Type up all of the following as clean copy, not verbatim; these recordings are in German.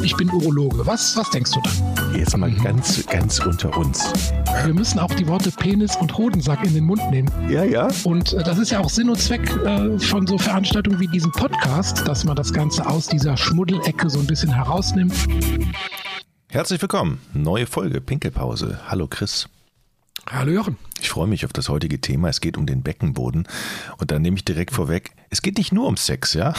ich bin Urologe. Was denkst du dann? Jetzt mal ganz unter uns. Wir müssen auch die Worte Penis und Hodensack in den Mund nehmen. Ja. Und das ist ja auch Sinn und Zweck von so Veranstaltungen wie diesem Podcast, dass man das Ganze aus dieser Schmuddelecke so ein bisschen herausnimmt. Herzlich willkommen. Neue Folge Pinkelpause. Hallo Chris. Hallo Jochen. Ich freue mich auf das heutige Thema. Es geht um den Beckenboden. Und da nehme ich direkt vorweg, es geht nicht nur um Sex, ja?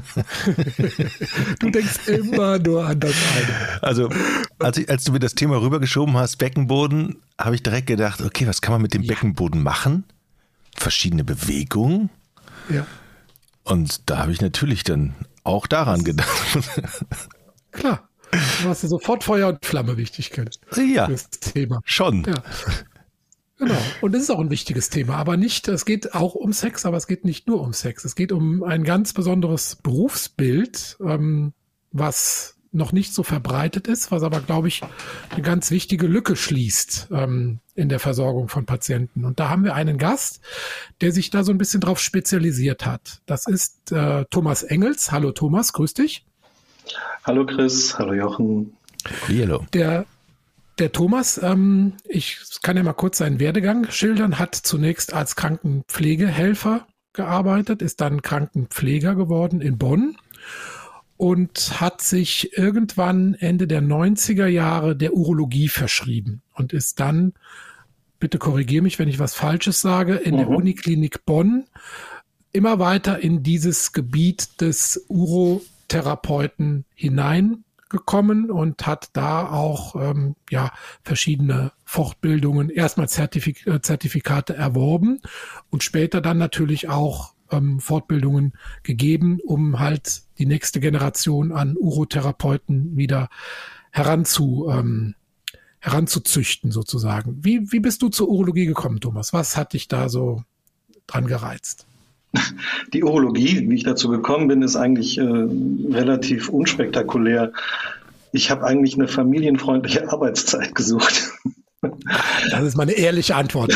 Du denkst immer nur an das eine. Also, als du mir das Thema rübergeschoben hast, Beckenboden, habe ich direkt gedacht, okay, was kann man mit dem Beckenboden machen? Verschiedene Bewegungen. Ja. Und da habe ich natürlich dann auch daran gedacht. Klar. Du hast ja sofort Feuer und Flamme Wichtigkeit. Ja, das Thema. Schon. Ja. Genau. Und es ist auch ein wichtiges Thema, aber nicht, es geht auch um Sex, aber es geht nicht nur um Sex. Es geht um ein ganz besonderes Berufsbild, was noch nicht so verbreitet ist, was aber, glaube ich, eine ganz wichtige Lücke schließt in der Versorgung von Patienten. Und da haben wir einen Gast, der sich da so ein bisschen drauf spezialisiert hat. Das ist Thomas Engels. Hallo Thomas, grüß dich. Hallo Chris, hallo Jochen. Hallo. Der Thomas, ich kann ja mal kurz seinen Werdegang schildern, hat zunächst als Krankenpflegehelfer gearbeitet, ist dann Krankenpfleger geworden in Bonn und hat sich irgendwann Ende der 90er Jahre der Urologie verschrieben und ist dann, bitte korrigiere mich, wenn ich was Falsches sage, in der Uniklinik Bonn immer weiter in dieses Gebiet des Urotherapeuten hineingekommen und hat da auch verschiedene Fortbildungen, erstmal Zertifikate erworben und später dann natürlich auch Fortbildungen gegeben, um halt die nächste Generation an Urotherapeuten wieder heranzuzüchten sozusagen. Wie bist du zur Urologie gekommen, Thomas? Was hat dich da so dran gereizt? Die Urologie, wie ich dazu gekommen bin, ist eigentlich relativ unspektakulär. Ich habe eigentlich eine familienfreundliche Arbeitszeit gesucht. Das ist meine ehrliche Antwort.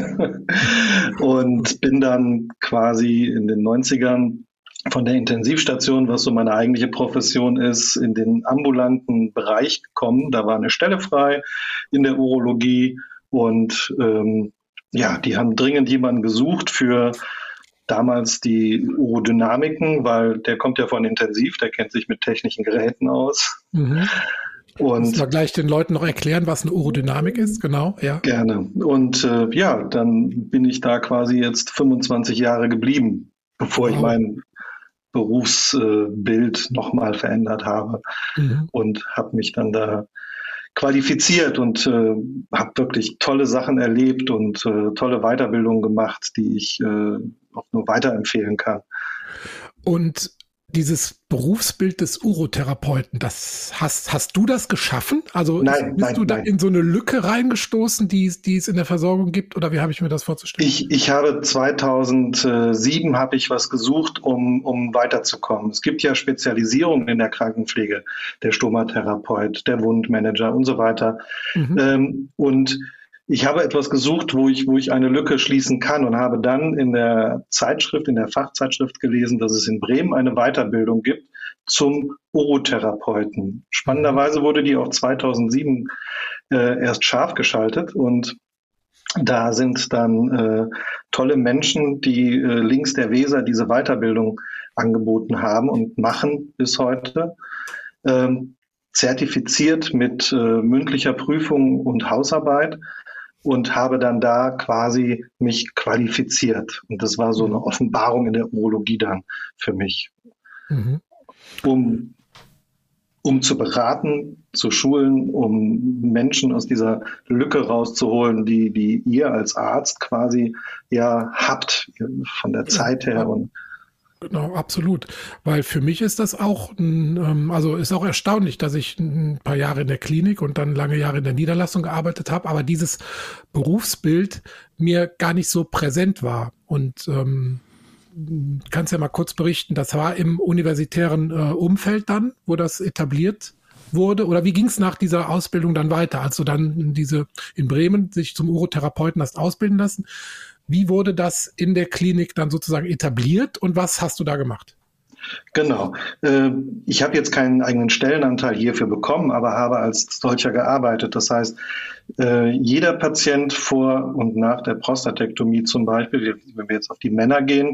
Und bin dann quasi in den 90ern von der Intensivstation, was so meine eigentliche Profession ist, in den ambulanten Bereich gekommen. Da war eine Stelle frei in der Urologie und die haben dringend jemanden gesucht für damals die Urodynamiken, weil der kommt ja von Intensiv, der kennt sich mit technischen Geräten aus. Mhm. Und kannst du gleich den Leuten noch erklären, was eine Urodynamik ist? Genau, ja. Gerne. Und dann bin ich da quasi jetzt 25 Jahre geblieben, bevor ich mein Berufsbild nochmal verändert habe und habe mich dann da qualifiziert und habe wirklich tolle Sachen erlebt und tolle Weiterbildungen gemacht, die ich auch nur weiterempfehlen kann. Und dieses Berufsbild des Urotherapeuten, hast du das geschaffen? Also bist du da in so eine Lücke reingestoßen, die es in der Versorgung gibt? Oder wie habe ich mir das vorzustellen? Ich habe 2007 was gesucht, um weiterzukommen. Es gibt ja Spezialisierungen in der Krankenpflege, der Stomatherapeut, der Wundmanager und so weiter. Und ich habe etwas gesucht, wo ich eine Lücke schließen kann und habe dann in der Fachzeitschrift gelesen, dass es in Bremen eine Weiterbildung gibt zum Urotherapeuten. Spannenderweise wurde die auch 2007 erst scharf geschaltet und da sind dann tolle Menschen, die links der Weser diese Weiterbildung angeboten haben und machen bis heute. Zertifiziert mit mündlicher Prüfung und Hausarbeit. Und habe dann da quasi mich qualifiziert. Und das war so eine Offenbarung in der Urologie dann für mich. Um zu beraten, zu schulen, um Menschen aus dieser Lücke rauszuholen, die ihr als Arzt quasi habt, von der Zeit her. Und genau, absolut. Weil für mich ist das auch, ist auch erstaunlich, dass ich ein paar Jahre in der Klinik und dann lange Jahre in der Niederlassung gearbeitet habe, aber dieses Berufsbild mir gar nicht so präsent war. Und kannst ja mal kurz berichten, das war im universitären Umfeld dann, wo das etabliert wurde? Oder wie ging es nach dieser Ausbildung dann weiter, als du dann in Bremen sich zum Urotherapeuten hast ausbilden lassen? Wie wurde das in der Klinik dann sozusagen etabliert und was hast du da gemacht? Genau. Ich habe jetzt keinen eigenen Stellenanteil hierfür bekommen, aber habe als solcher gearbeitet. Das heißt, jeder Patient vor und nach der Prostatektomie zum Beispiel, wenn wir jetzt auf die Männer gehen,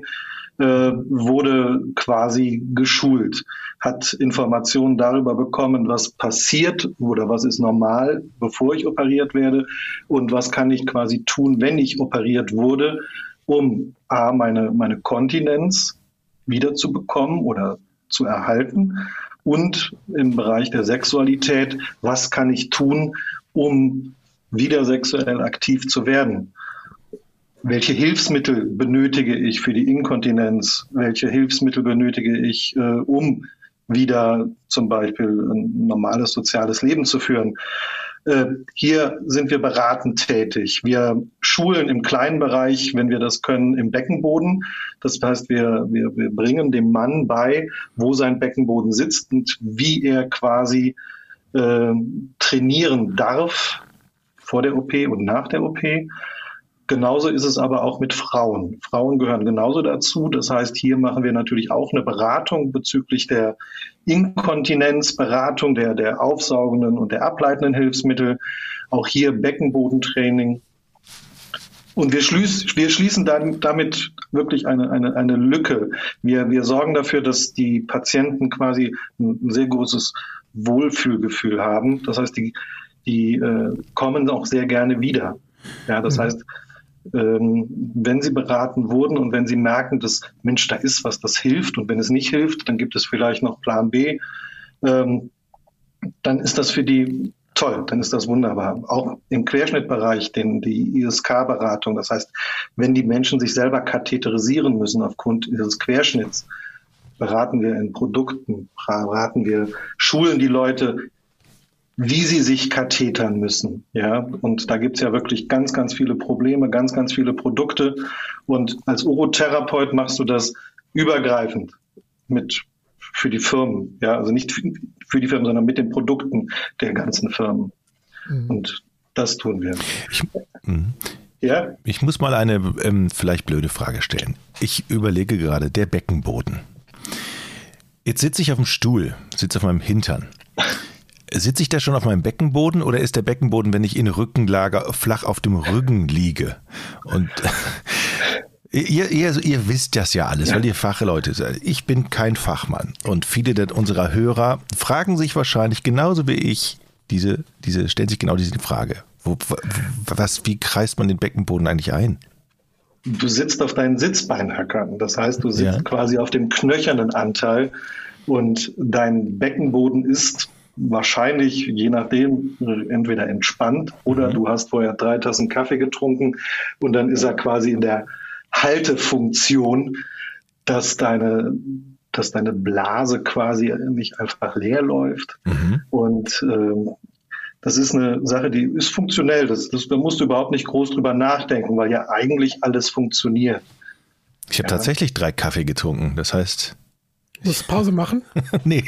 wurde quasi geschult, hat Informationen darüber bekommen, was passiert oder was ist normal, bevor ich operiert werde und was kann ich quasi tun, wenn ich operiert wurde, um meine Kontinenz wiederzubekommen oder zu erhalten und im Bereich der Sexualität, was kann ich tun, um wieder sexuell aktiv zu werden? Welche Hilfsmittel benötige ich für die Inkontinenz? Welche Hilfsmittel benötige ich, um wieder zum Beispiel ein normales soziales Leben zu führen? Hier sind wir beratend tätig. Wir schulen im kleinen Bereich, wenn wir das können, im Beckenboden. Das heißt, wir bringen dem Mann bei, wo sein Beckenboden sitzt und wie er quasi trainieren darf vor der OP und nach der OP. Genauso ist es aber auch mit Frauen. Frauen gehören genauso dazu. Das heißt, hier machen wir natürlich auch eine Beratung bezüglich der Inkontinenz, Beratung der aufsaugenden und der ableitenden Hilfsmittel. Auch hier Beckenbodentraining. Und wir schließen damit wirklich eine Lücke. Wir sorgen dafür, dass die Patienten quasi ein sehr großes Wohlfühlgefühl haben. Das heißt, die kommen auch sehr gerne wieder. Ja, das heißt, wenn sie beraten wurden und wenn sie merken, dass, Mensch, da ist was, das hilft und wenn es nicht hilft, dann gibt es vielleicht noch Plan B, dann ist das für die toll, dann ist das wunderbar. Auch im Querschnittbereich, die ISK-Beratung, das heißt, wenn die Menschen sich selber katheterisieren müssen aufgrund ihres Querschnitts, beraten wir in Produkten, schulen die Leute, wie sie sich kathetern müssen. Ja, und da gibt's ja wirklich ganz, ganz viele Probleme, ganz, ganz viele Produkte. Und als Urotherapeut machst du das übergreifend für die Firmen. Ja, also nicht für die Firmen, sondern mit den Produkten der ganzen Firmen. Und das tun wir. Ich muss mal eine vielleicht blöde Frage stellen. Ich überlege gerade, der Beckenboden. Jetzt sitze ich auf dem Stuhl, sitze auf meinem Hintern. Sitze ich da schon auf meinem Beckenboden oder ist der Beckenboden, wenn ich in Rückenlage flach auf dem Rücken liege? Und ihr wisst das ja alles, weil ihr Fachleute seid. Ich bin kein Fachmann und viele unserer Hörer fragen sich wahrscheinlich genauso wie ich stellen sich genau diese Frage. Wie kreist man den Beckenboden eigentlich ein? Du sitzt auf deinen Sitzbeinhackern. Das heißt, du sitzt quasi auf dem knöchernen Anteil und dein Beckenboden ist wahrscheinlich, je nachdem, entweder entspannt oder du hast vorher 3 Tassen Kaffee getrunken und dann ist er quasi in der Haltefunktion, dass deine Blase quasi nicht einfach leer läuft. Und das ist eine Sache, die ist funktionell. Da musst du überhaupt nicht groß drüber nachdenken, weil ja eigentlich alles funktioniert. Ich habe tatsächlich 3 Kaffee getrunken. Das heißt... Muss Pause machen? Nee,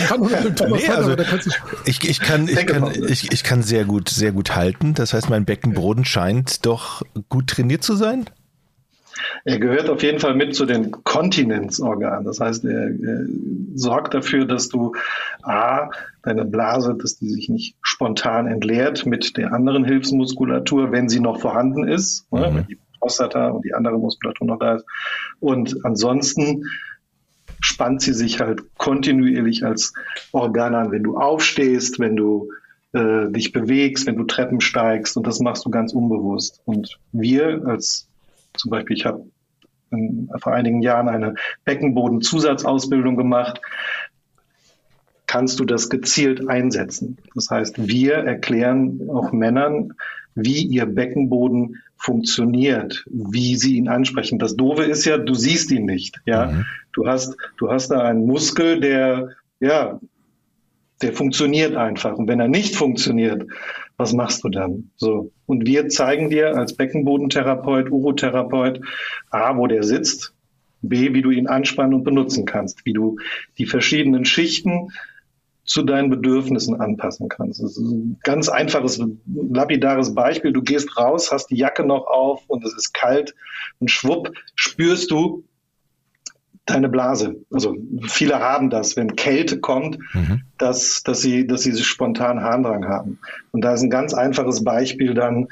ich kann sehr gut halten. Das heißt, mein Beckenboden scheint doch gut trainiert zu sein. Er gehört auf jeden Fall mit zu den Kontinenzorganen. Das heißt, er sorgt dafür, dass du deine Blase, dass die sich nicht spontan entleert mit der anderen Hilfsmuskulatur, wenn sie noch vorhanden ist, wenn die Prostata und die andere Muskulatur noch da ist. Und ansonsten spannt sie sich halt kontinuierlich als Organ an, wenn du aufstehst, wenn du dich bewegst, wenn du Treppen steigst und das machst du ganz unbewusst. Und zum Beispiel, ich habe vor einigen Jahren eine Beckenboden-Zusatzausbildung gemacht, kannst du das gezielt einsetzen. Das heißt, wir erklären auch Männern, wie ihr Beckenboden funktioniert, wie sie ihn ansprechen. Das Doofe ist ja, du siehst ihn nicht. Ja, du hast da einen Muskel, der funktioniert einfach. Und wenn er nicht funktioniert, was machst du dann? So. Und wir zeigen dir als Beckenbodentherapeut, Urotherapeut, wo der sitzt, B, wie du ihn anspannen und benutzen kannst, wie du die verschiedenen Schichten zu deinen Bedürfnissen anpassen kannst. Das ist ein ganz einfaches, lapidares Beispiel. Du gehst raus, hast die Jacke noch auf und es ist kalt und schwupp spürst du, deine Blase. Also viele haben das, wenn Kälte kommt, dass sie spontan Harndrang haben. Und da ist ein ganz einfaches Beispiel dann,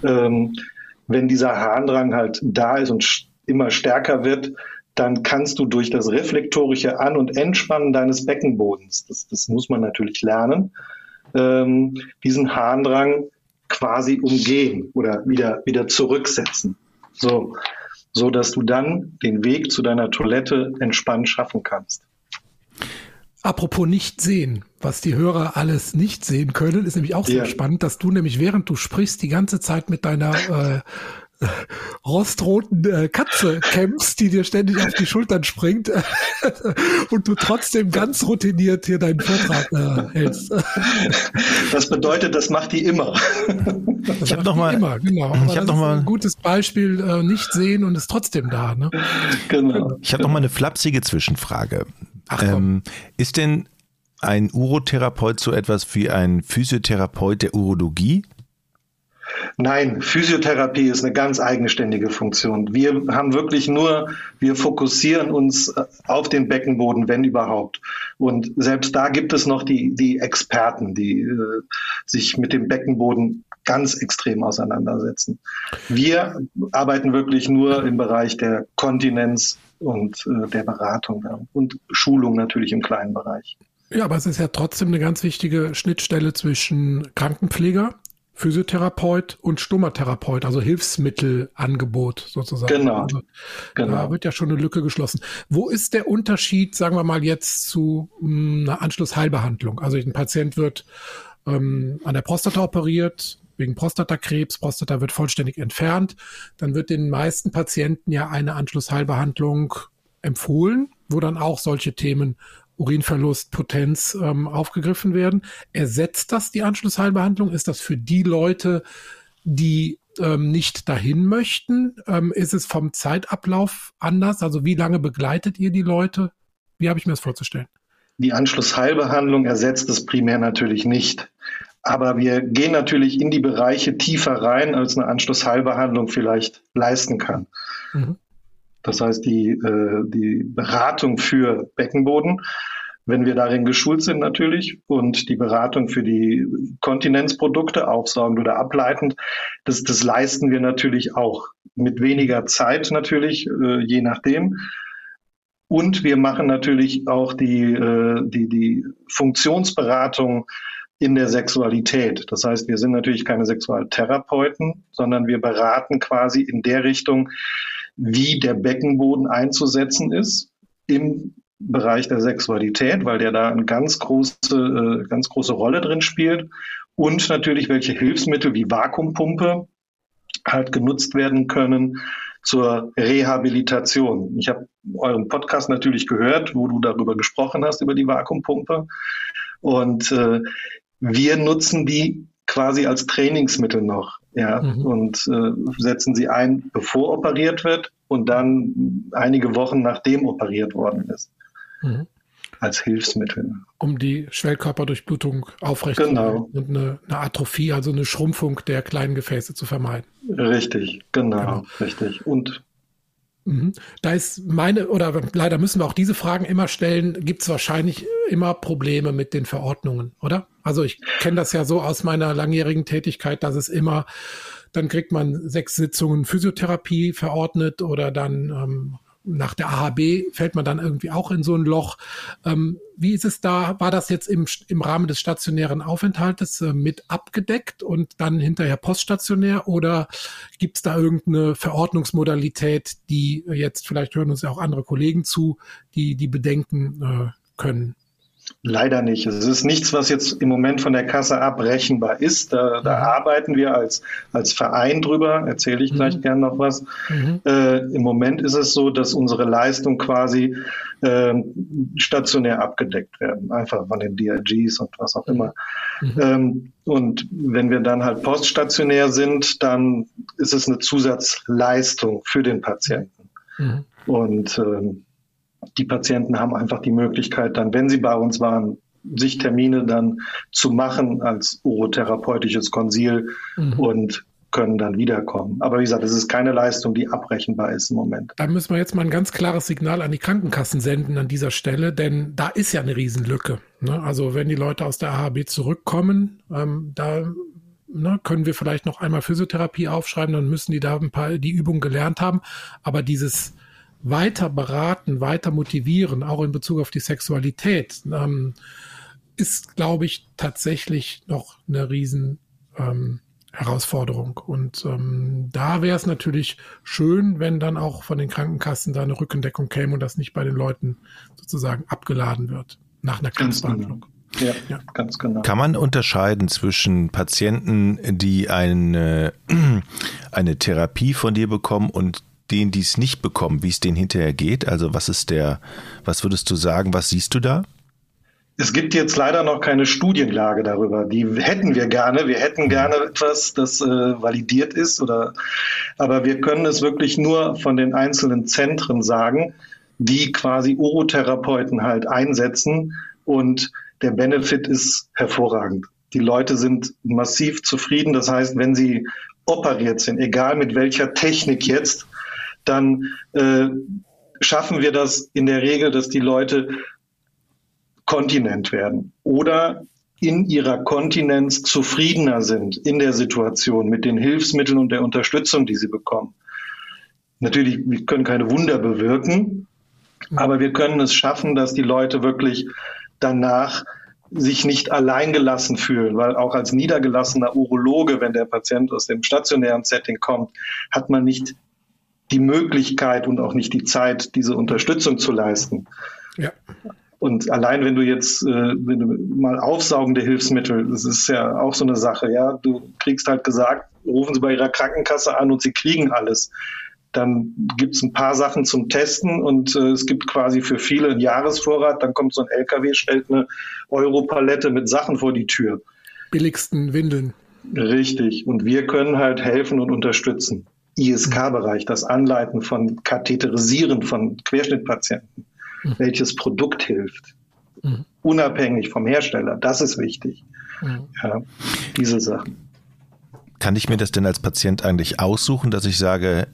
wenn dieser Harndrang halt da ist und immer stärker wird, dann kannst du durch das reflektorische An- und Entspannen deines Beckenbodens, das muss man natürlich lernen, diesen Harndrang quasi umgehen oder wieder zurücksetzen. So dass du dann den Weg zu deiner Toilette entspannt schaffen kannst. Apropos nicht sehen, was die Hörer alles nicht sehen können, ist nämlich auch sehr spannend, dass du nämlich während du sprichst die ganze Zeit mit deiner rostroten Katze kämpfst, die dir ständig auf die Schultern springt und du trotzdem ganz routiniert hier deinen Vortrag hältst. Das bedeutet, das macht die immer. Ich habe noch mal ein gutes Beispiel, nicht sehen und ist trotzdem da. Ne? Genau. Ich habe noch mal eine flapsige Zwischenfrage. Ach komm. Ist denn ein Urotherapeut so etwas wie ein Physiotherapeut der Urologie? Nein, Physiotherapie ist eine ganz eigenständige Funktion. Wir fokussieren uns auf den Beckenboden, wenn überhaupt. Und selbst da gibt es noch die Experten, die sich mit dem Beckenboden ganz extrem auseinandersetzen. Wir arbeiten wirklich nur im Bereich der Kontinenz und der Beratung und Schulung natürlich im kleinen Bereich. Ja, aber es ist ja trotzdem eine ganz wichtige Schnittstelle zwischen Krankenpfleger, Physiotherapeut und Stomatherapeut, also Hilfsmittelangebot sozusagen. Genau. Also, da wird ja schon eine Lücke geschlossen. Wo ist der Unterschied, sagen wir mal jetzt, zu einer Anschlussheilbehandlung? Also ein Patient wird an der Prostata operiert, wegen Prostatakrebs, Prostata wird vollständig entfernt. Dann wird den meisten Patienten ja eine Anschlussheilbehandlung empfohlen, wo dann auch solche Themen Urinverlust, Potenz aufgegriffen werden. Ersetzt das die Anschlussheilbehandlung? Ist das für die Leute, die nicht dahin möchten? Ist es vom Zeitablauf anders? Also wie lange begleitet ihr die Leute? Wie habe ich mir das vorzustellen? Die Anschlussheilbehandlung ersetzt es primär natürlich nicht. Aber wir gehen natürlich in die Bereiche tiefer rein, als eine Anschlussheilbehandlung vielleicht leisten kann. Mhm. Das heißt, die Beratung für Beckenboden, wenn wir darin geschult sind natürlich, und die Beratung für die Kontinenzprodukte, aufsaugend oder ableitend, das leisten wir natürlich auch. Mit weniger Zeit natürlich, je nachdem. Und wir machen natürlich auch die Funktionsberatung in der Sexualität. Das heißt, wir sind natürlich keine Sexualtherapeuten, sondern wir beraten quasi in der Richtung, wie der Beckenboden einzusetzen ist im Bereich der Sexualität, weil der da eine ganz große Rolle drin spielt, und natürlich welche Hilfsmittel wie Vakuumpumpe halt genutzt werden können zur Rehabilitation. Ich habe euren Podcast natürlich gehört, wo du darüber gesprochen hast, über die Vakuumpumpe, und wir nutzen die quasi als Trainingsmittel noch, und setzen sie ein, bevor operiert wird und dann einige Wochen nachdem operiert worden ist, als Hilfsmittel. Um die Schwellkörperdurchblutung aufrechtzuerhalten und eine Atrophie, also eine Schrumpfung der kleinen Gefäße zu vermeiden. Richtig, genau. Richtig. Und da ist leider müssen wir auch diese Fragen immer stellen, gibt es wahrscheinlich immer Probleme mit den Verordnungen, oder? Also ich kenne das ja so aus meiner langjährigen Tätigkeit, dass es immer, dann kriegt man 6 Sitzungen Physiotherapie verordnet oder dann nach der AHB fällt man dann irgendwie auch in so ein Loch. Wie ist es da? War das jetzt im Rahmen des stationären Aufenthaltes mit abgedeckt und dann hinterher poststationär, oder gibt es da irgendeine Verordnungsmodalität, die jetzt, vielleicht hören uns ja auch andere Kollegen zu, die bedenken können? Leider nicht. Es ist nichts, was jetzt im Moment von der Kasse abrechenbar ist. Da arbeiten wir als Verein drüber. Erzähle ich gleich gern noch was. Im Moment ist es so, dass unsere Leistungen quasi stationär abgedeckt werden. Einfach von den DRGs und was auch immer. Und wenn wir dann halt poststationär sind, dann ist es eine Zusatzleistung für den Patienten. Und die Patienten haben einfach die Möglichkeit, dann, wenn sie bei uns waren, sich Termine dann zu machen als urotherapeutisches Konsil und können dann wiederkommen. Aber wie gesagt, es ist keine Leistung, die abrechenbar ist im Moment. Da müssen wir jetzt mal ein ganz klares Signal an die Krankenkassen senden an dieser Stelle, denn da ist ja eine Riesenlücke. Ne? Also wenn die Leute aus der AHB zurückkommen, können wir vielleicht noch einmal Physiotherapie aufschreiben, dann müssen die da die Übungen gelernt haben. Aber dieses weiter beraten, weiter motivieren, auch in Bezug auf die Sexualität, ist, glaube ich, tatsächlich noch eine riesen Herausforderung. Und da wäre es natürlich schön, wenn dann auch von den Krankenkassen da eine Rückendeckung käme und das nicht bei den Leuten sozusagen abgeladen wird nach einer Krebsbehandlung. Ja, ganz genau. Kann man unterscheiden zwischen Patienten, die eine Therapie von dir bekommen und denen, die es nicht bekommen, wie es denen hinterher geht? Also was würdest du sagen, was siehst du da? Es gibt jetzt leider noch keine Studienlage darüber. Die hätten wir gerne. Wir hätten gerne etwas, das validiert ist, aber wir können es wirklich nur von den einzelnen Zentren sagen, die quasi Urotherapeuten halt einsetzen, und der Benefit ist hervorragend. Die Leute sind massiv zufrieden. Das heißt, wenn sie operiert sind, egal mit welcher Technik jetzt, dann schaffen wir das in der Regel, dass die Leute kontinent werden oder in ihrer Kontinenz zufriedener sind in der Situation mit den Hilfsmitteln und der Unterstützung, die sie bekommen. Natürlich, wir können keine Wunder bewirken, aber wir können es schaffen, dass die Leute wirklich danach sich nicht alleingelassen fühlen, weil auch als niedergelassener Urologe, wenn der Patient aus dem stationären Setting kommt, hat man nicht die Möglichkeit und auch nicht die Zeit, diese Unterstützung zu leisten. Ja. Und allein wenn du mal aufsaugende Hilfsmittel, das ist ja auch so eine Sache, ja, du kriegst halt gesagt, rufen Sie bei Ihrer Krankenkasse an und Sie kriegen alles. Dann gibt es ein paar Sachen zum Testen und es gibt quasi für viele einen Jahresvorrat. Dann kommt so ein LKW, stellt eine Europalette mit Sachen vor die Tür. Billigsten Windeln. Richtig. Und wir können halt helfen und unterstützen. ISK-Bereich, das Anleiten von Katheterisieren von Querschnittpatienten. Welches Produkt hilft. Unabhängig vom Hersteller. Das ist wichtig. Ja, diese Sachen. Kann ich mir das denn als Patient eigentlich aussuchen, dass ich sage,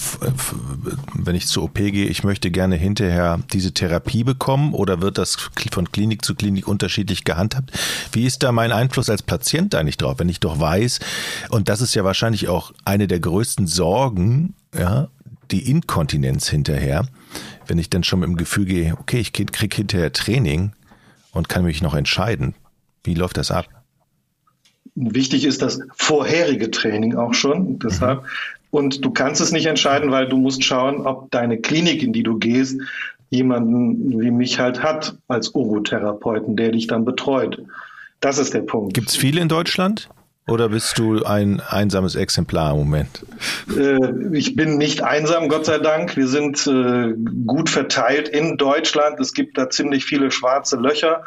wenn ich zur OP gehe, ich möchte gerne hinterher diese Therapie bekommen, oder wird das von Klinik zu Klinik unterschiedlich gehandhabt? Wie ist da mein Einfluss als Patient eigentlich drauf, wenn ich doch weiß, und das ist ja wahrscheinlich auch eine der größten Sorgen, ja, die Inkontinenz hinterher, wenn ich dann schon mit dem Gefühl gehe, okay, ich kriege hinterher Training und kann mich noch entscheiden. Wie läuft das ab? Wichtig ist das vorherige Training auch schon, deshalb. Und du kannst es nicht entscheiden, weil du musst schauen, ob deine Klinik, in die du gehst, jemanden wie mich halt hat als Urotherapeuten, der dich dann betreut. Das ist der Punkt. Gibt es viele in Deutschland? Oder bist du ein einsames Exemplar im Moment? Ich bin nicht einsam, Gott sei Dank. Wir sind gut verteilt in Deutschland. Es gibt da ziemlich viele schwarze Löcher.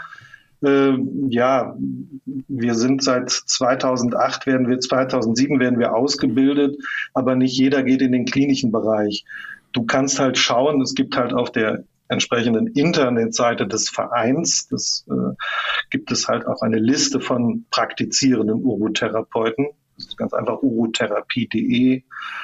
Ja, wir sind seit 2007 werden wir ausgebildet, aber nicht jeder geht in den klinischen Bereich. Du kannst halt schauen, es gibt halt auf der entsprechenden Internetseite des Vereins, gibt es halt auch eine Liste von praktizierenden Urotherapeuten. Das ist ganz einfach urotherapie.de.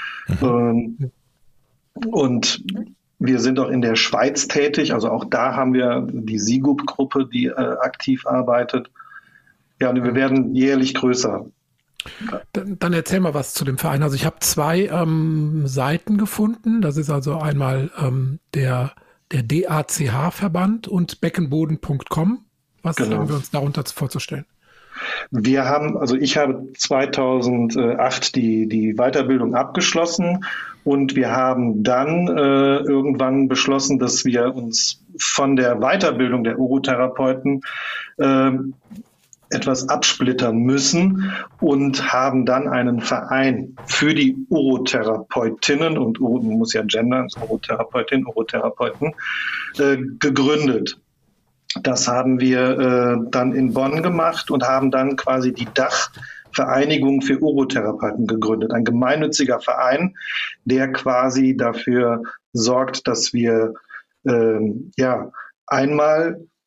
Und wir sind auch in der Schweiz tätig, also auch da haben wir die SIGUB-Gruppe, die aktiv arbeitet. Ja, und wir werden jährlich größer. Dann erzähl mal was zu dem Verein. Also ich habe 2 Seiten gefunden. Das ist also einmal der DACH-Verband und beckenboden.com. Was haben wir uns darunter vorzustellen? Ich habe 2008 die Weiterbildung abgeschlossen und wir haben dann irgendwann beschlossen, dass wir uns von der Weiterbildung der Urotherapeuten etwas absplittern müssen und haben dann einen Verein für die Urotherapeutinnen und man muss ja gendern, Urotherapeutinnen, Urotherapeuten, gegründet. Das haben wir dann in Bonn gemacht und haben dann quasi die Dachvereinigung für Urotherapeuten gegründet. Ein gemeinnütziger Verein, der quasi dafür sorgt, dass wir einmal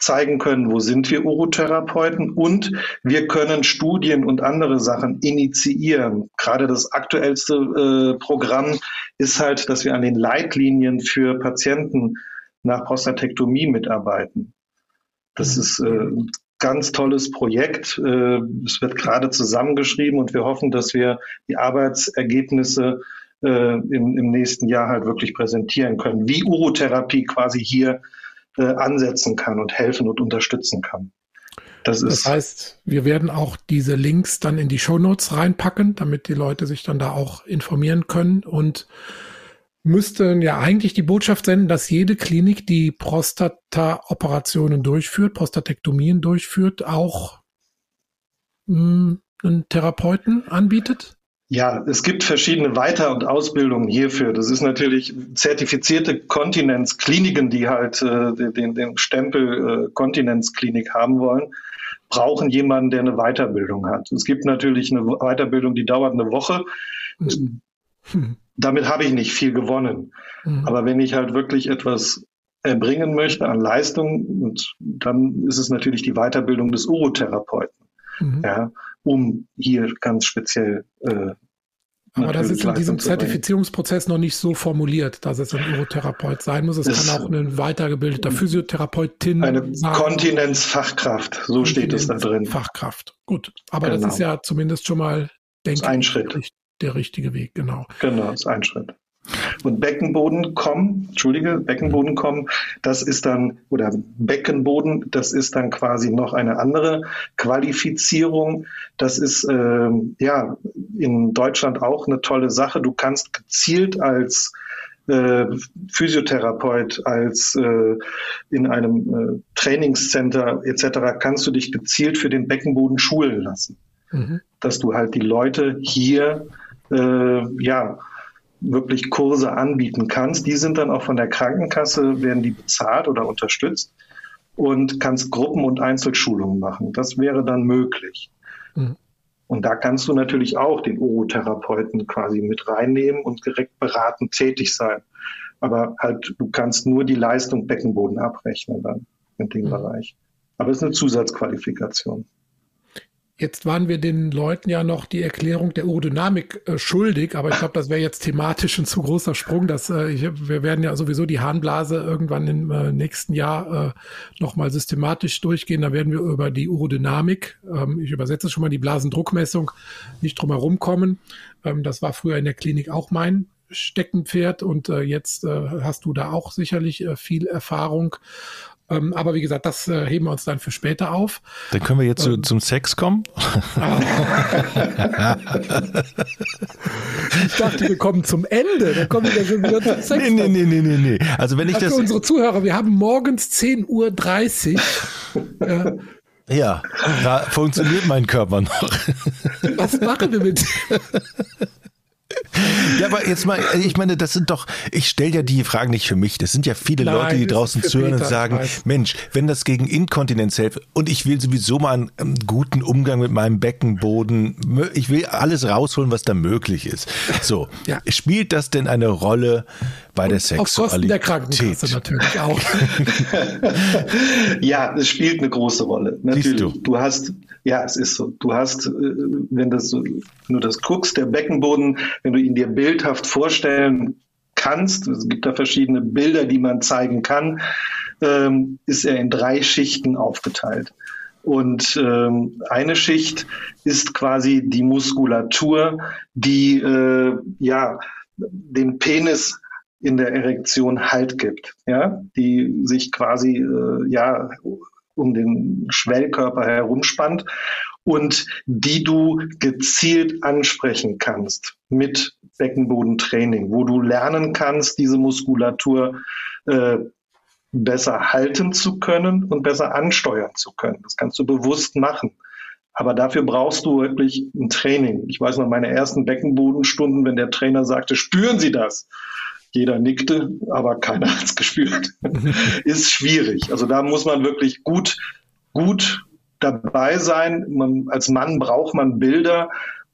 zeigen können, wo sind wir Urotherapeuten, und wir können Studien und andere Sachen initiieren. Gerade das aktuellste Programm ist halt, dass wir an den Leitlinien für Patienten nach Prostatektomie mitarbeiten. Das ist ein ganz tolles Projekt. Es wird gerade zusammengeschrieben und wir hoffen, dass wir die Arbeitsergebnisse im nächsten Jahr halt wirklich präsentieren können, wie Urotherapie quasi hier ansetzen kann und helfen und unterstützen kann. Das heißt, wir werden auch diese Links dann in die Shownotes reinpacken, damit die Leute sich dann da auch informieren können, und müssten ja eigentlich die Botschaft senden, dass jede Klinik, die Prostata-Operationen durchführt, Prostatektomien durchführt, auch einen Therapeuten anbietet? Ja, es gibt verschiedene Weiter- und Ausbildungen hierfür. Das ist natürlich zertifizierte Kontinenzkliniken, die halt den Stempel Kontinenzklinik haben wollen, brauchen jemanden, der eine Weiterbildung hat. Es gibt natürlich eine Weiterbildung, die dauert eine Woche. Damit habe ich nicht viel gewonnen. Aber wenn ich halt wirklich etwas erbringen möchte an Leistung, dann ist es natürlich die Weiterbildung des Urotherapeuten. Ja, um hier ganz speziell aber das ist in diesem Zertifizierungsprozess noch nicht so formuliert, dass es ein Urotherapeut sein muss. Es kann auch eine weitergebildeter Physiotherapeutin sein. Eine Kontinenzfachkraft, so steht es da drin. Fachkraft, gut. Aber das ist ja zumindest schon mal, denke ich, der richtige Weg, genau. Genau, das ist ein Schritt. Und Beckenboden, das ist dann, oder Beckenboden, das ist dann quasi noch eine andere Qualifizierung. Das ist in Deutschland auch eine tolle Sache. Du kannst gezielt als Physiotherapeut, als in einem Trainingscenter etc. kannst du dich gezielt für den Beckenboden schulen lassen. Dass du halt die Leute hier wirklich Kurse anbieten kannst. Die sind dann auch von der Krankenkasse, werden die bezahlt oder unterstützt, und kannst Gruppen- und Einzelschulungen machen. Das wäre dann möglich. Und da kannst du natürlich auch den Urotherapeuten quasi mit reinnehmen und direkt beratend tätig sein. Aber halt, du kannst nur die Leistung Beckenboden abrechnen dann in dem Bereich. Aber es ist eine Zusatzqualifikation. Jetzt waren wir den Leuten ja noch die Erklärung der Urodynamik schuldig, aber ich glaube, das wäre jetzt thematisch ein zu großer Sprung. Wir werden ja sowieso die Harnblase irgendwann im nächsten Jahr nochmal systematisch durchgehen. Da werden wir über die Urodynamik, ich übersetze schon mal, die Blasendruckmessung, nicht drum herum kommen. Das war früher in der Klinik auch mein Steckenpferd, und jetzt hast du da auch sicherlich viel Erfahrung. Aber wie gesagt, das heben wir uns dann für später auf. Dann können wir jetzt zum Sex kommen. Ich dachte, wir kommen zum Ende. Dann kommen wir schon wieder zum Sex. Nee. Also wenn ich das... Für unsere Zuhörer, wir haben morgens 10:30 Uhr. Ja, da funktioniert mein Körper noch. Was machen wir mit... Ja, aber jetzt mal, ich meine, das sind doch, ich stelle ja die Fragen nicht für mich. Das sind ja viele Leute, die draußen zuhören und sagen, Mensch, wenn das gegen Inkontinenz hilft, und ich will sowieso mal einen guten Umgang mit meinem Beckenboden, ich will alles rausholen, was da möglich ist. So, spielt das denn eine Rolle bei der Sexualität? Auf Kosten der Krankenkasse natürlich auch. Ja, es spielt eine große Rolle. Natürlich. Es ist so. Du hast, wenn du das guckst, der Beckenboden, wenn du ihn dir bildhaft vorstellen kannst, es gibt da verschiedene Bilder, die man zeigen kann, ist er in 3 Schichten aufgeteilt. Und eine Schicht ist quasi die Muskulatur, die dem Penis in der Erektion Halt gibt, die sich quasi um den Schwellkörper herumspannt und die du gezielt ansprechen kannst mit Beckenbodentraining, wo du lernen kannst, diese Muskulatur besser halten zu können und besser ansteuern zu können. Das kannst du bewusst machen. Aber dafür brauchst du wirklich ein Training. Ich weiß noch, meine ersten Beckenbodenstunden, wenn der Trainer sagte, spüren Sie das? Jeder nickte, aber keiner hat es gespürt. Ist schwierig. Also da muss man wirklich gut dabei sein. Als Mann braucht man Bilder,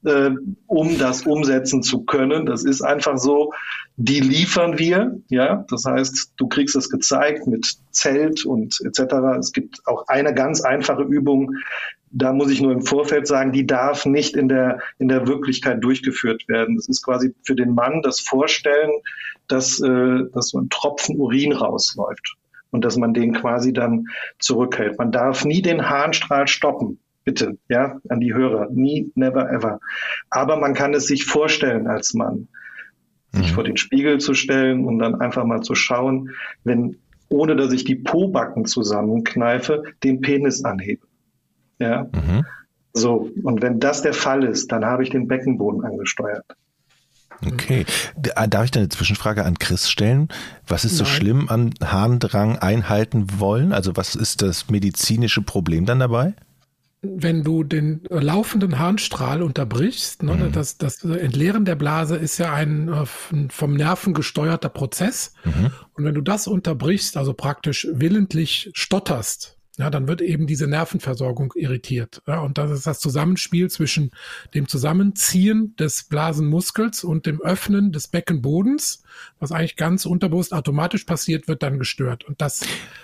um das umsetzen zu können. Das ist einfach so, die liefern wir, ja. Das heißt, du kriegst es gezeigt mit Zelt und etc. Es gibt auch eine ganz einfache Übung, da muss ich nur im Vorfeld sagen, die darf nicht in der Wirklichkeit durchgeführt werden. Das ist quasi für den Mann das Vorstellen, dass so ein Tropfen Urin rausläuft und dass man den quasi dann zurückhält. Man darf nie den Harnstrahl stoppen. Bitte, ja, an die Hörer. Nie, never, ever. Aber man kann es sich vorstellen als Mann, sich vor den Spiegel zu stellen und dann einfach mal zu schauen, ohne dass ich die Pobacken zusammenkneife, den Penis anhebe. Ja, so. Und wenn das der Fall ist, dann habe ich den Beckenboden angesteuert. Okay. Darf ich da eine Zwischenfrage an Chris stellen? Was ist so schlimm an Harndrang einhalten wollen? Also was ist das medizinische Problem dann dabei? Wenn du den laufenden Harnstrahl unterbrichst, ne, das Entleeren der Blase ist ja ein vom Nerven gesteuerter Prozess. Und wenn du das unterbrichst, also praktisch willentlich stotterst, ja, dann wird eben diese Nervenversorgung irritiert. Ja, und das ist das Zusammenspiel zwischen dem Zusammenziehen des Blasenmuskels und dem Öffnen des Beckenbodens, was eigentlich ganz unterbewusst automatisch passiert, wird dann gestört. Und das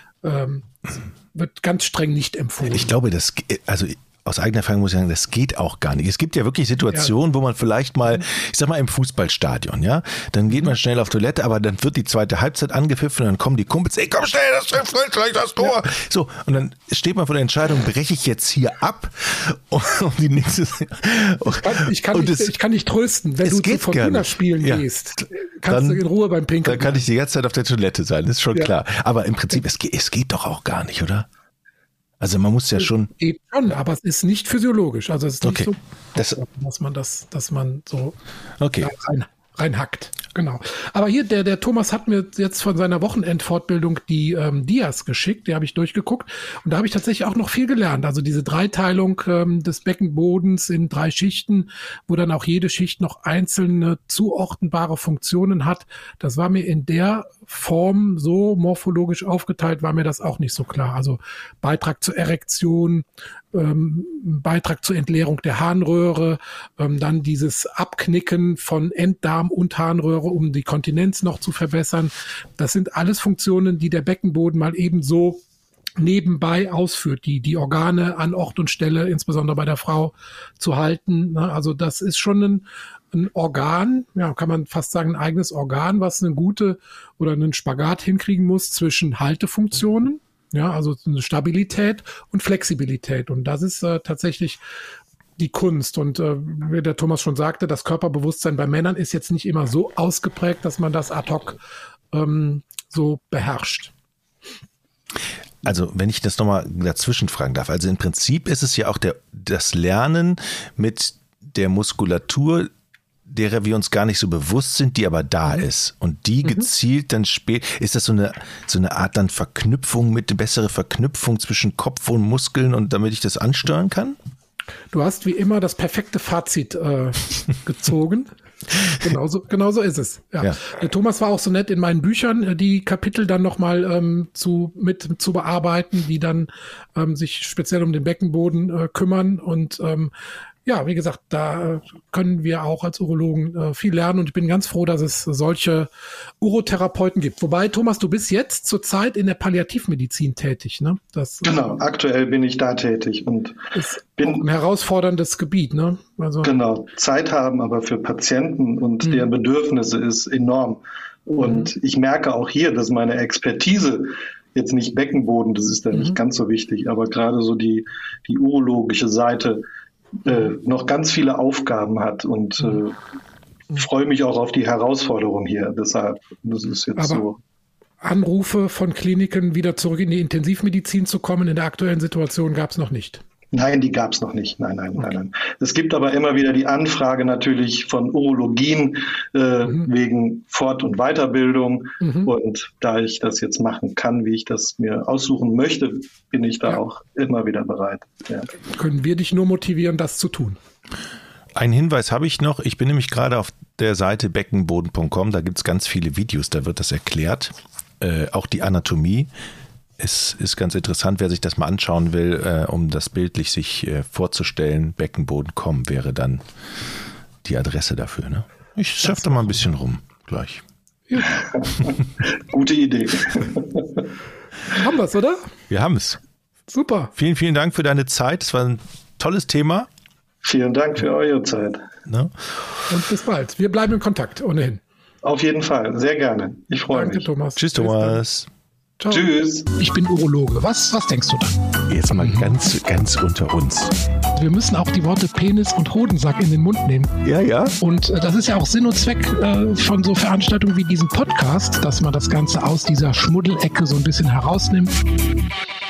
wird ganz streng nicht empfohlen. Ich glaube, aus eigener Erfahrung muss ich sagen, das geht auch gar nicht. Es gibt ja wirklich Situationen, wo man vielleicht mal, ich sag mal im Fußballstadion, ja, dann geht man schnell auf Toilette, aber dann wird die zweite Halbzeit angepfiffen und dann kommen die Kumpels, ey, komm schnell, das trifft gleich das Tor. Ja. So, und dann steht man vor der Entscheidung, breche ich jetzt hier ab? Und die nächste. Ich kann dich trösten, wenn du zu Fortuna spielen gehst, kannst du in Ruhe beim Pinkeln. Dann kann ich die ganze Zeit auf der Toilette sein, das ist schon klar. Aber im Prinzip, es geht doch auch gar nicht, oder? Also man muss ja schon. Geht schon, aber es ist nicht physiologisch. Also es ist nicht so, dass man so reinhackt. Genau. Aber hier, der Thomas hat mir jetzt von seiner Wochenendfortbildung die Dias geschickt, die habe ich durchgeguckt und da habe ich tatsächlich auch noch viel gelernt. Also diese Dreiteilung des Beckenbodens in 3 Schichten, wo dann auch jede Schicht noch einzelne zuordnbare Funktionen hat. Das war mir in der Form so morphologisch aufgeteilt, war mir das auch nicht so klar. Also Beitrag zur Erektion, Beitrag zur Entleerung der Harnröhre, dann dieses Abknicken von Enddarm und Harnröhre, um die Kontinenz noch zu verbessern. Das sind alles Funktionen, die der Beckenboden mal eben so nebenbei ausführt, die Organe an Ort und Stelle, insbesondere bei der Frau, zu halten. Also das ist schon ein Organ, ja, kann man fast sagen, ein eigenes Organ, was eine gute oder einen Spagat hinkriegen muss zwischen Haltefunktionen, ja, also eine Stabilität und Flexibilität. Und das ist tatsächlich die Kunst. Und wie der Thomas schon sagte, das Körperbewusstsein bei Männern ist jetzt nicht immer so ausgeprägt, dass man das ad hoc so beherrscht. Also wenn ich das nochmal dazwischen fragen darf, also im Prinzip ist es ja auch das Lernen mit der Muskulatur, derer wir uns gar nicht so bewusst sind, die aber da ist und die gezielt dann ist das so eine Art dann Verknüpfung bessere Verknüpfung zwischen Kopf und Muskeln und damit ich das ansteuern kann? Du hast wie immer das perfekte Fazit gezogen. Genauso ist es. Ja. Der Thomas war auch so nett, in meinen Büchern die Kapitel dann nochmal zu bearbeiten, die dann sich speziell um den Beckenboden kümmern und ja, wie gesagt, da können wir auch als Urologen viel lernen und ich bin ganz froh, dass es solche Urotherapeuten gibt. Wobei, Thomas, du bist jetzt zurzeit in der Palliativmedizin tätig, ne? Genau, aktuell bin ich da tätig und bin ein herausforderndes Gebiet, ne? Also, genau, Zeit haben aber für Patienten und deren Bedürfnisse ist enorm. Und ich merke auch hier, dass meine Expertise jetzt nicht Beckenboden, das ist dann nicht ganz so wichtig, aber gerade so die urologische Seite noch ganz viele Aufgaben hat und freue mich auch auf die Herausforderung hier. Deshalb, das ist jetzt aber so. Anrufe von Kliniken, wieder zurück in die Intensivmedizin zu kommen, in der aktuellen Situation gab es noch nicht. Nein, die gab es noch nicht. Nein. Es gibt aber immer wieder die Anfrage natürlich von Urologien wegen Fort- und Weiterbildung. Und da ich das jetzt machen kann, wie ich das mir aussuchen möchte, bin ich da auch immer wieder bereit. Ja. Können wir dich nur motivieren, das zu tun? Einen Hinweis habe ich noch. Ich bin nämlich gerade auf der Seite beckenboden.com. Da gibt es ganz viele Videos, da wird das erklärt. Auch die Anatomie. ist ganz interessant, wer sich das mal anschauen will, um das bildlich sich vorzustellen. Beckenboden.com wäre dann die Adresse dafür. Ne? Ich surfe da mal ein bisschen rum gleich. Ja. Gute Idee. Haben wir es, oder? Wir haben es. Super. Vielen, vielen Dank für deine Zeit. Es war ein tolles Thema. Vielen Dank für eure Zeit. Ne? Und bis bald. Wir bleiben in Kontakt, ohnehin. Auf jeden Fall, sehr gerne. Ich freue mich. Thomas. Tschüss, Thomas. Ciao. Tschüss. Ich bin Urologe. Was denkst du da? Jetzt mal ganz unter uns. Wir müssen auch die Worte Penis und Hodensack in den Mund nehmen. Ja. Und das ist ja auch Sinn und Zweck von so Veranstaltungen wie diesem Podcast, dass man das Ganze aus dieser Schmuddelecke so ein bisschen herausnimmt.